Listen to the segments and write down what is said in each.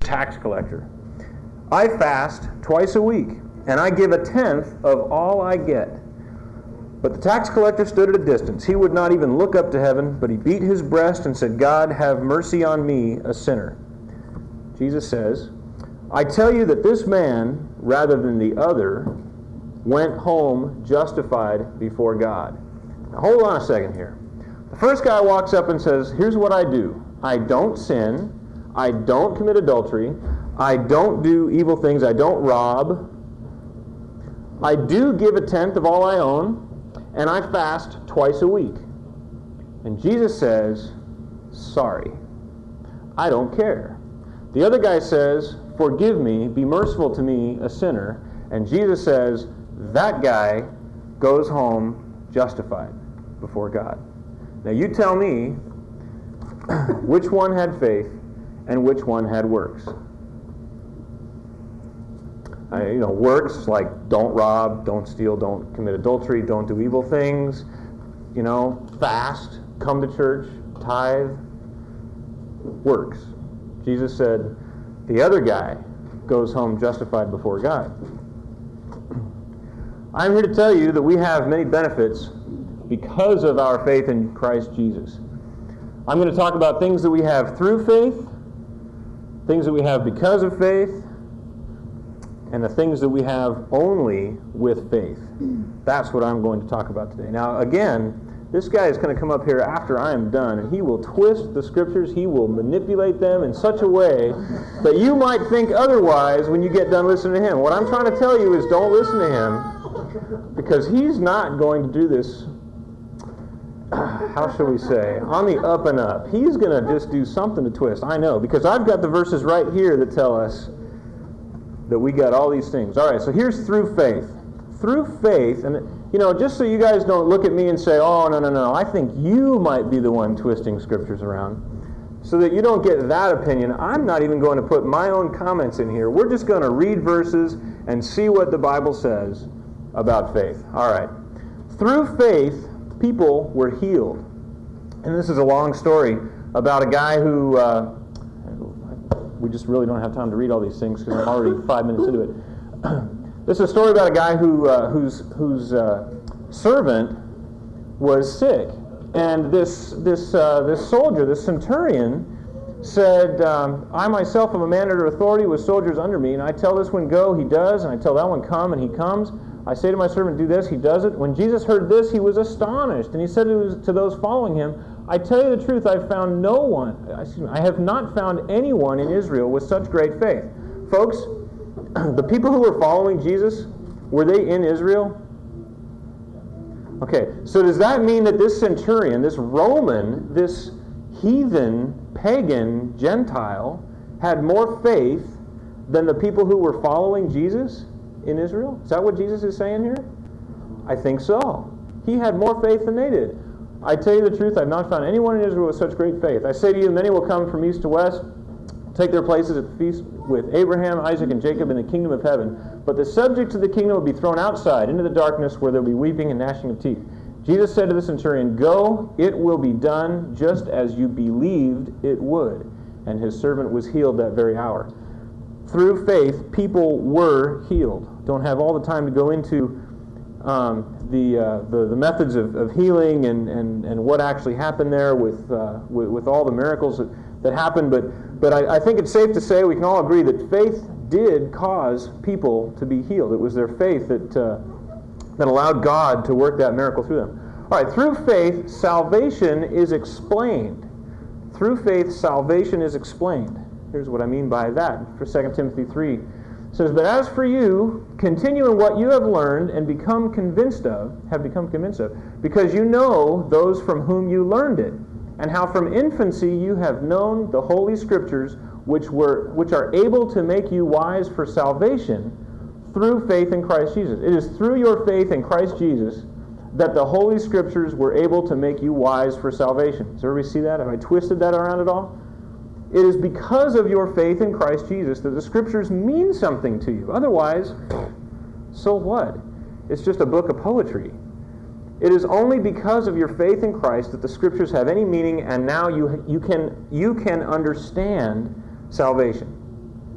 tax collector. I fast twice a week, and I give 1/10 of all I get. But the tax collector stood at a distance. He would not even look up to heaven, but he beat his breast and said, God, have mercy on me, a sinner. Jesus says, I tell you that this man, rather than the other, went home justified before God. Now hold on a second here. The first guy walks up and says, here's what I do. I don't sin. I don't commit adultery. I don't do evil things. I don't rob. I do give 1/10 of all I own. And I fast twice a week. And Jesus says, sorry, I don't care. The other guy says, forgive me, be merciful to me, a sinner. And Jesus says, that guy goes home justified before God. Now you tell me which one had faith and which one had works. Works like don't rob, don't steal, don't commit adultery, don't do evil things, fast, come to church, tithe, works. Jesus said the other guy goes home justified before God. I'm here to tell you that we have many benefits because of our faith in Christ Jesus. I'm going to talk about things that we have through faith, things that we have because of faith, and the things that we have only with faith. That's what I'm going to talk about today. Now, again, this guy is going to come up here after I am done, and he will twist the Scriptures. He will manipulate them in such a way that you might think otherwise when you get done listening to him. What I'm trying to tell you is don't listen to him, because he's not going to do this, how shall we say, on the up and up. He's going to just do something to twist. I know, because I've got the verses right here that tell us that we got all these things. All right, so here's through faith. Through faith, and just so you guys don't look at me and say, oh, no, I think you might be the one twisting Scriptures around, so that you don't get that opinion, I'm not even going to put my own comments in here. We're just going to read verses and see what the Bible says about faith. All right. Through faith, people were healed. And this is a long story about a guy who... we just really don't have time to read all these things because I'm already 5 minutes into it. This is a story about a guy whose servant was sick, and this soldier, this centurion, said, "I myself am a man under authority with soldiers under me, and I tell this one go, he does, and I tell that one come, and he comes. I say to my servant, do this, he does it." When Jesus heard this, he was astonished, and he said to those following him, "I tell you the truth, I have not found anyone in Israel with such great faith." Folks, the people who were following Jesus, were they in Israel? Okay, so does that mean that this centurion, this Roman, this heathen, pagan, Gentile, had more faith than the people who were following Jesus in Israel? Is that what Jesus is saying here? I think so. He had more faith than they did. "I tell you the truth, I have not found anyone in Israel with such great faith. I say to you, many will come from east to west, take their places at the feast with Abraham, Isaac, and Jacob in the kingdom of heaven. But the subject of the kingdom will be thrown outside into the darkness where there will be weeping and gnashing of teeth." Jesus said to the centurion, "Go, it will be done just as you believed it would." And his servant was healed that very hour. Through faith, people were healed. Don't have all the time to go into the methods of healing and what actually happened there with all the miracles that happened, but I think it's safe to say we can all agree that faith did cause people to be healed. It was their faith that allowed God to work that miracle through them. All right, through faith, salvation is explained. Through faith, salvation is explained. Here's what I mean by that. For 2 Timothy 3, it says, "But as for you, continue in what you have learned and have become convinced of, because you know those from whom you learned it, and how from infancy you have known the Holy Scriptures, which are able to make you wise for salvation through faith in Christ Jesus." It is through your faith in Christ Jesus that the Holy Scriptures were able to make you wise for salvation. Does everybody see that? Have I twisted that around at all? It is because of your faith in Christ Jesus that the Scriptures mean something to you. Otherwise, so what? It's just a book of poetry. It is only because of your faith in Christ that the Scriptures have any meaning, and now you can understand salvation.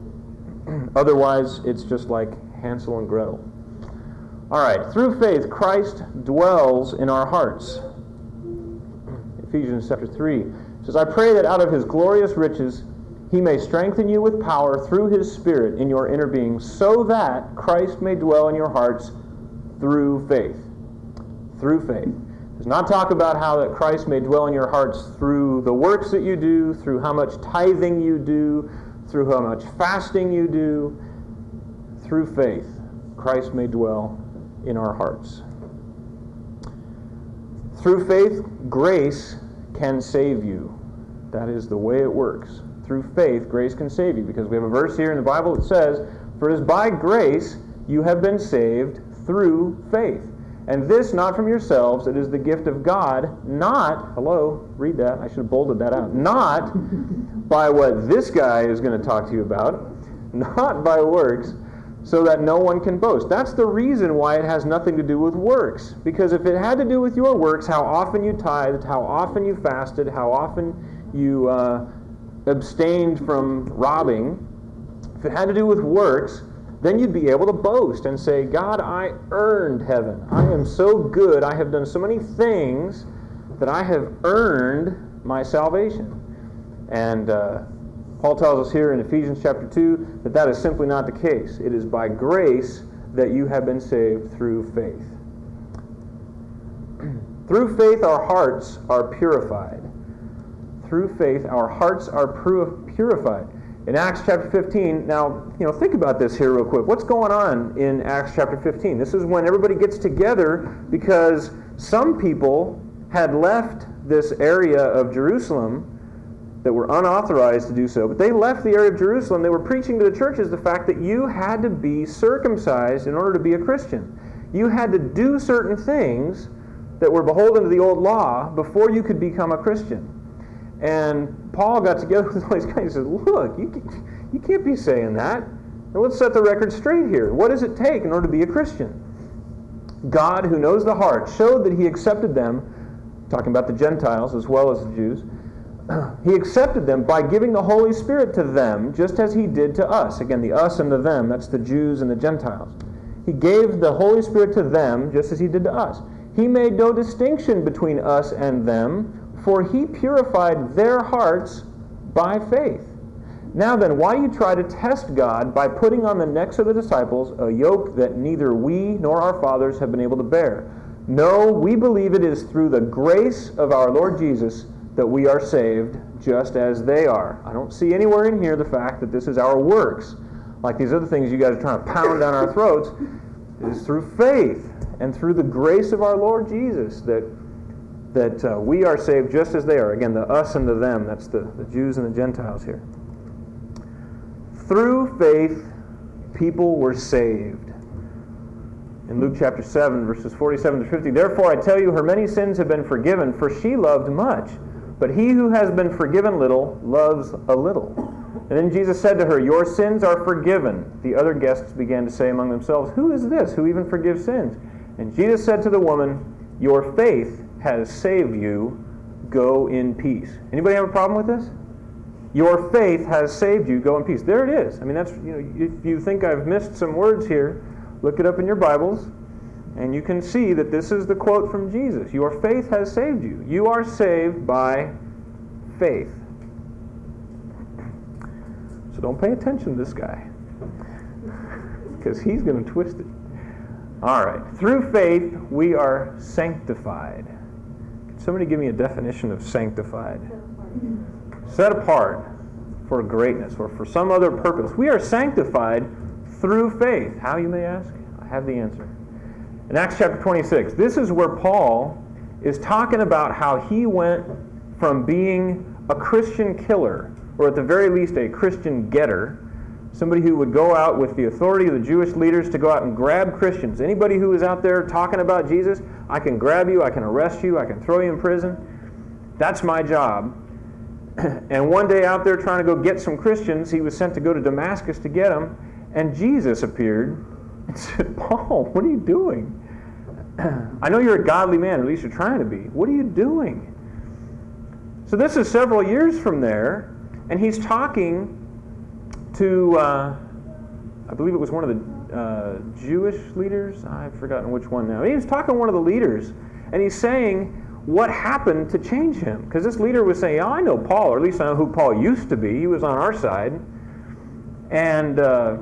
Otherwise, it's just like Hansel and Gretel. All right, through faith, Christ dwells in our hearts. Ephesians chapter 3 says, I pray that out of his glorious riches he may strengthen you with power through his Spirit in your inner being, so that Christ may dwell in your hearts through faith. Through faith. It does not talk about how that Christ may dwell in your hearts through the works that you do, through how much tithing you do, through how much fasting you do. Through faith, Christ may dwell in our hearts. Through faith, grace can save you. That is the way it works. Through faith, grace can save you, because we have a verse here in the Bible that says, for it is by grace you have been saved through faith. And this not from yourselves, it is the gift of God, not, hello, read that, I should have bolded that out, not by what this guy is going to talk to you about, not by works, so that no one can boast. That's the reason why it has nothing to do with works. Because if it had to do with your works, how often you tithed, how often you fasted, how often you abstained from robbing, if it had to do with works, then you'd be able to boast and say, God, I earned heaven. I am so good. I have done so many things that I have earned my salvation. And Paul tells us here in Ephesians chapter 2 that that is simply not the case. It is by grace that you have been saved through faith. Through faith, our hearts are purified. Through faith, our hearts are purified. In Acts chapter 15, now, think about this here real quick. What's going on in Acts chapter 15? This is when everybody gets together because some people had left this area of Jerusalem that were unauthorized to do so, but they left the area of Jerusalem. They were preaching to the churches the fact that you had to be circumcised in order to be a Christian. You had to do certain things that were beholden to the old law before you could become a Christian. And Paul got together with all these guys and said, look, you can't be saying that. Now let's set the record straight here. What does it take in order to be a Christian? God, who knows the heart, showed that he accepted them, talking about the Gentiles as well as the Jews, he accepted them by giving the Holy Spirit to them, just as he did to us. Again, the us and the them, that's the Jews and the Gentiles. He gave the Holy Spirit to them, just as he did to us. He made no distinction between us and them, for he purified their hearts by faith. Now then, why do you try to test God by putting on the necks of the disciples a yoke that neither we nor our fathers have been able to bear? No, we believe it is through the grace of our Lord Jesus that we are saved, just as they are. I don't see anywhere in here the fact that this is our works, like these other things you guys are trying to pound down our throats. It is through faith and through the grace of our Lord Jesus that we are saved just as they are. Again, the us and the them, that's the Jews and the Gentiles here. Through faith, people were saved. In Luke chapter 7, verses 47 to 50, therefore I tell you, her many sins have been forgiven, for she loved much. But he who has been forgiven little loves a little. And then Jesus said to her, your sins are forgiven. The other guests began to say among themselves, who is this who even forgives sins? And Jesus said to the woman, your faith has saved you. Go in peace. Anybody have a problem with this? Your faith has saved you. Go in peace. There it is. I mean, that's, if you think I've missed some words here, look it up in your Bibles, and you can see that this is the quote from Jesus. Your faith has saved you. You are saved by faith. So don't pay attention to this guy, because he's going to twist it. All right. Through faith, we are sanctified. Can somebody give me a definition of sanctified? Set apart for greatness or for some other purpose. We are sanctified through faith. How, you may ask? I have the answer. In Acts chapter 26, this is where Paul is talking about how he went from being a Christian killer, or at the very least a Christian getter, somebody who would go out with the authority of the Jewish leaders to go out and grab Christians. Anybody who is out there talking about Jesus, I can grab you, I can arrest you, I can throw you in prison. That's my job. And one day out there trying to go get some Christians, he was sent to go to Damascus to get them, and Jesus appeared and said, Paul, what are you doing? I know you're a godly man, at least you're trying to be. What are you doing? So this is several years from there, and he's talking to I believe it was one of the Jewish leaders. I've forgotten which one now. He was talking to one of the leaders, and he's saying what happened to change him. Because this leader was saying, I know Paul, or at least I know who Paul used to be. He was on our side. And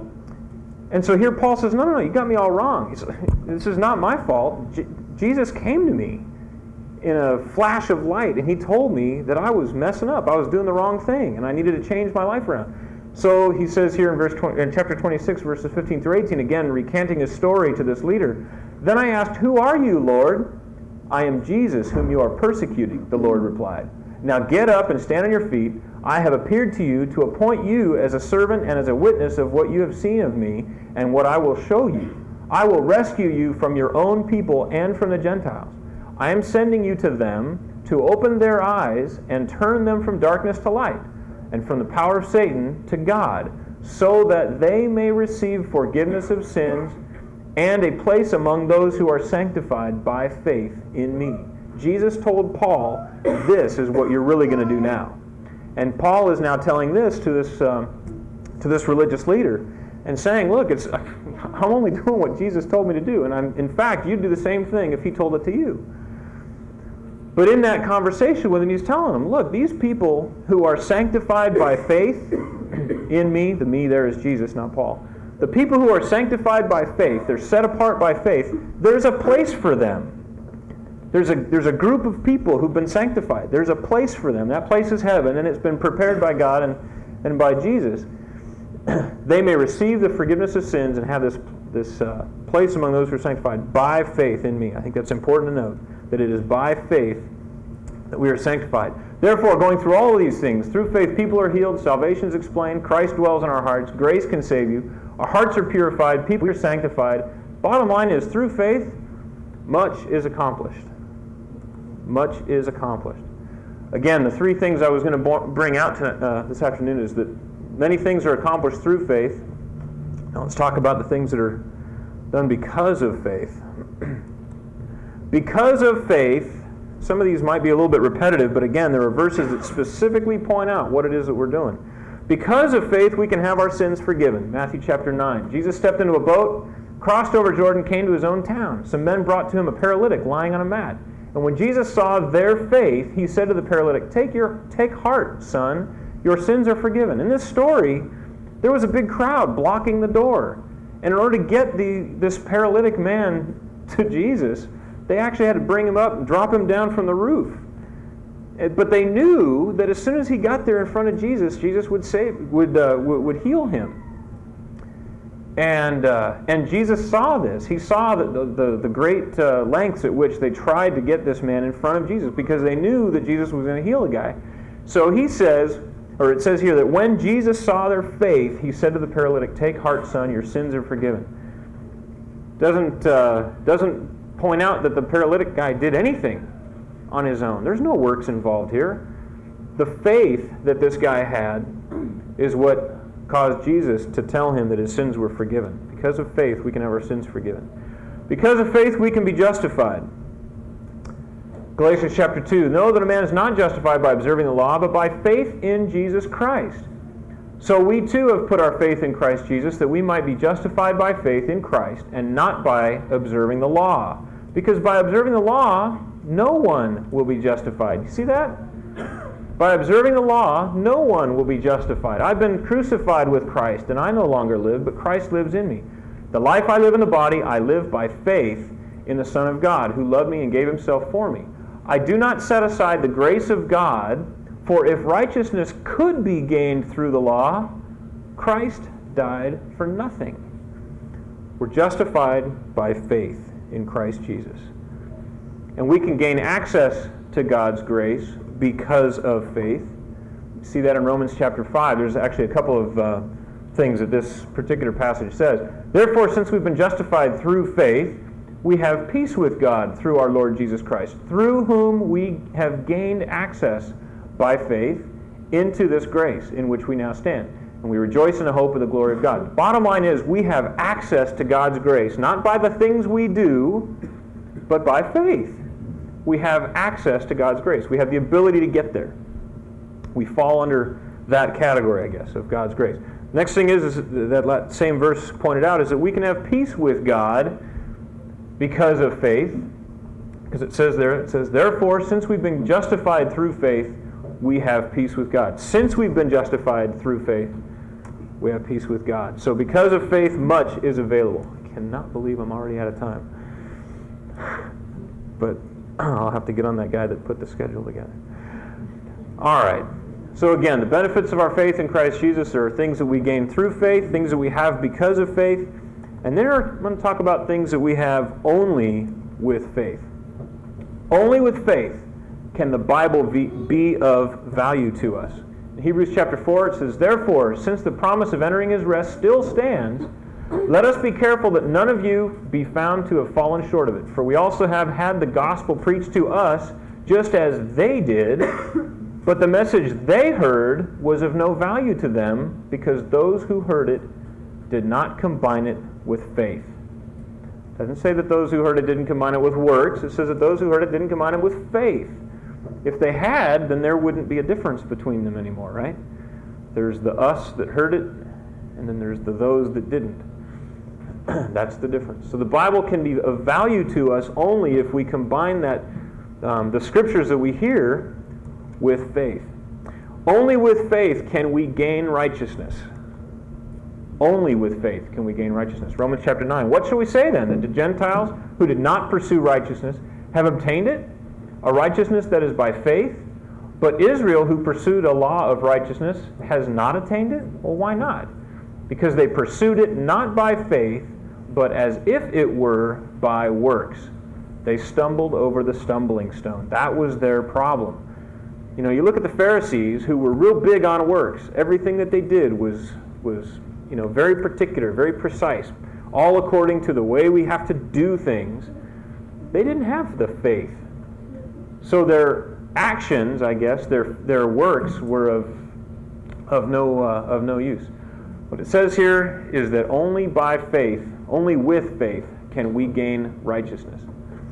so here Paul says, no, you got me all wrong. This is not my fault. Jesus came to me in a flash of light, and he told me that I was messing up. I was doing the wrong thing, and I needed to change my life around. So he says here in chapter 26, verses 15 through 18, again, recanting his story to this leader, then I asked, who are you, Lord? I am Jesus, whom you are persecuting, the Lord replied. Now get up and stand on your feet. I have appeared to you to appoint you as a servant and as a witness of what you have seen of me and what I will show you. I will rescue you from your own people and from the Gentiles. I am sending you to them to open their eyes and turn them from darkness to light and from the power of Satan to God, so that they may receive forgiveness of sins and a place among those who are sanctified by faith in me. Jesus told Paul, this is what you're really going to do now. And Paul is now telling this to this religious leader and saying, look, I'm only doing what Jesus told me to do. And in fact, you'd do the same thing if he told it to you. But in that conversation with him, he's telling them, look, these people who are sanctified by faith in me, the me there is Jesus, not Paul. The people who are sanctified by faith, they're set apart by faith, there's a place for them. There's a group of people who've been sanctified. There's a place for them. That place is heaven, and it's been prepared by God and by Jesus. They may receive the forgiveness of sins and have this place among those who are sanctified by faith in me. I think that's important to note, that it is by faith that we are sanctified. Therefore, going through all of these things, through faith people are healed, salvation is explained, Christ dwells in our hearts, grace can save you, our hearts are purified, people are sanctified. Bottom line is, through faith, much is accomplished. Much is accomplished. Again, the three things I was going to bring out this afternoon is that many things are accomplished through faith. Now let's talk about the things that are done because of faith. Because of faith, some of these might be a little bit repetitive, but again, there are verses that specifically point out what it is that we're doing. Because of faith, we can have our sins forgiven. Matthew chapter 9. Jesus stepped into a boat, crossed over Jordan, came to his own town. Some men brought to him a paralytic lying on a mat. And when Jesus saw their faith, he said to the paralytic, Take heart, son, your sins are forgiven. In this story, there was a big crowd blocking the door. And in order to get this paralytic man to Jesus, they actually had to bring him up and drop him down from the roof. But they knew that as soon as he got there in front of Jesus, Jesus would heal him. And Jesus saw this. He saw the great lengths at which they tried to get this man in front of Jesus because they knew that Jesus was going to heal a guy. So he says, or it says here that when Jesus saw their faith, he said to the paralytic, Take heart, son, your sins are forgiven. Doesn't point out that the paralytic guy did anything on his own. There's no works involved here. The faith that this guy had is what caused Jesus to tell him that his sins were forgiven. Because of faith, we can have our sins forgiven. Because of faith, we can be justified. Galatians chapter 2, know that a man is not justified by observing the law, but by faith in Jesus Christ. So we too have put our faith in Christ Jesus, that we might be justified by faith in Christ, and not by observing the law. Because by observing the law, no one will be justified. You see that? By observing the law, no one will be justified. I've been crucified with Christ, and I no longer live, but Christ lives in me. The life I live in the body, I live by faith in the Son of God, who loved me and gave himself for me. I do not set aside the grace of God, for if righteousness could be gained through the law, Christ died for nothing. We're justified by faith in Christ Jesus. And we can gain access to God's grace because of faith. You see that in Romans chapter 5. There's actually a couple of things that this particular passage says. Therefore, since we've been justified through faith, we have peace with God through our Lord Jesus Christ, through whom we have gained access by faith into this grace in which we now stand. And we rejoice in the hope of the glory of God. Bottom line is, we have access to God's grace, not by the things we do, but by faith. We have access to God's grace. We have the ability to get there. We fall under that category, I guess, of God's grace. Next thing is that same verse pointed out, is that we can have peace with God because of faith. Because it says, therefore, since we've been justified through faith, we have peace with God. Since we've been justified through faith, we have peace with God. So because of faith, much is available. I cannot believe I'm already out of time. But I'll have to get on that guy that put the schedule together. All right. So again, the benefits of our faith in Christ Jesus are things that we gain through faith, things that we have because of faith, and then I'm going to talk about things that we have only with faith. Only with faith can the Bible be of value to us. In Hebrews chapter 4, it says, therefore, since the promise of entering his rest still stands, let us be careful that none of you be found to have fallen short of it. For we also have had the gospel preached to us, just as they did, but the message they heard was of no value to them, because those who heard it did not combine it with faith. It doesn't say that those who heard it didn't combine it with works. It says that those who heard it didn't combine it with faith. If they had, then there wouldn't be a difference between them anymore, right? There's the us that heard it, and then there's the those that didn't. That's the difference. So the Bible can be of value to us only if we combine that, the scriptures that we hear, with faith. Only with faith can we gain righteousness. Only with faith can we gain righteousness. Romans chapter 9. What shall we say then? That the Gentiles who did not pursue righteousness have obtained it? A righteousness that is by faith? But Israel, who pursued a law of righteousness, has not attained it? Well, why not? Because they pursued it not by faith, but as if it were by works. They stumbled over the stumbling stone. That was their problem. You know, you look at the Pharisees, who were real big on works. Everything that they did was very particular, very precise, all according to the way we have to do things. They didn't have the faith. So their actions, I guess, their works were of no use. What it says here is that only by faith, only with faith, can we gain righteousness.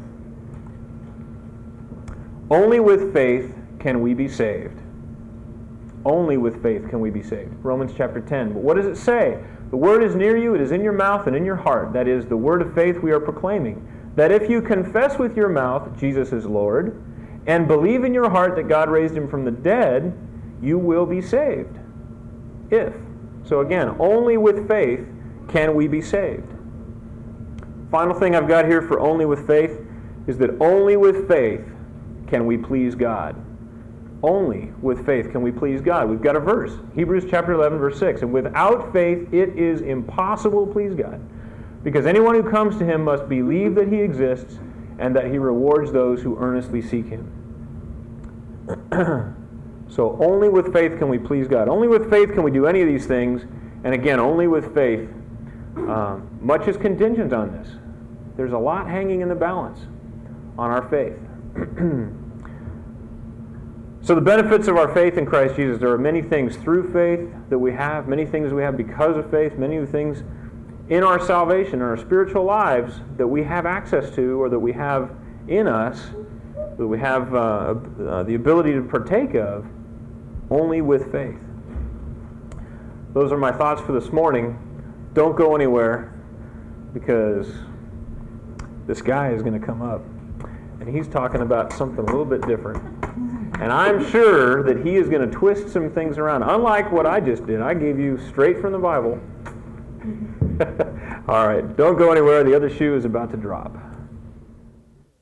Only with faith can we be saved. Only with faith can we be saved. Romans chapter 10. But what does it say? The word is near you, it is in your mouth and in your heart. That is the word of faith we are proclaiming. That if you confess with your mouth Jesus is Lord, and believe in your heart that God raised him from the dead, you will be saved. If. So again, only with faith can we be saved. Final thing I've got here for only with faith is that only with faith can we please God. Only with faith can we please God. We've got a verse, Hebrews chapter 11, verse 6. And without faith it is impossible to please God, because anyone who comes to him must believe that he exists and that he rewards those who earnestly seek him. So only with faith can we please God. Only with faith can we do any of these things. And again, only with faith. Much is contingent on this. There's a lot hanging in the balance on our faith. So the benefits of our faith in Christ Jesus, there are many things through faith that we have, many things we have because of faith, many of the things in our salvation, in our spiritual lives that we have access to or that we have in us, that we have the ability to partake of, only with faith. Those are my thoughts for this morning. Don't go anywhere, because this guy is going to come up and he's talking about something a little bit different. And I'm sure that he is going to twist some things around. Unlike what I just did. I gave you straight from the Bible. All right, don't go anywhere. The other shoe is about to drop.